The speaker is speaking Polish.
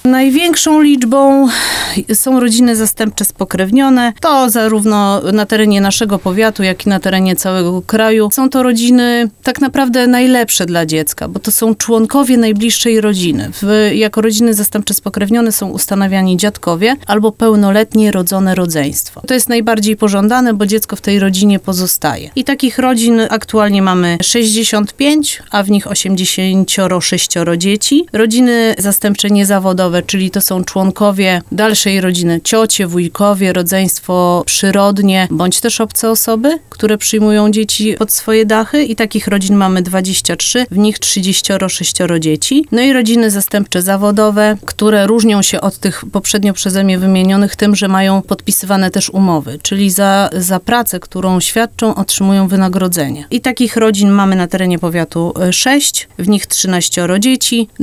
Największą liczbą są rodziny zastępcze spokrewnione. To zarówno na terenie naszego powiatu, jak i na terenie całego kraju. Są to rodziny tak naprawdę najlepsze dla dziecka, bo to są członkowie najbliższej rodziny. Jako rodziny zastępcze spokrewnione są ustanawiani dziadkowie albo pełnoletnie rodzone rodzeństwo. To jest najbardziej pożądane, bo dziecko w tej rodzinie pozostaje. I takich rodzin aktualnie mamy 65, a w nich 86 dzieci. Rodziny zastępcze niezawodowe, czyli to są członkowie dalszej rodziny, ciocie, wujkowie, rodzeństwo przyrodnie, bądź też obce osoby, które przyjmują dzieci pod swoje dachy i takich rodzin mamy 23, w nich 36 dzieci. No i rodziny zastępcze zawodowe, które różnią się od tych poprzednio przeze mnie wymienionych tym, że mają podpisywane też umowy, czyli za pracę, którą świadczą, otrzymują wynagrodzenie. I takich rodzin mamy na terenie powiatu 6, w nich 13 dzieci.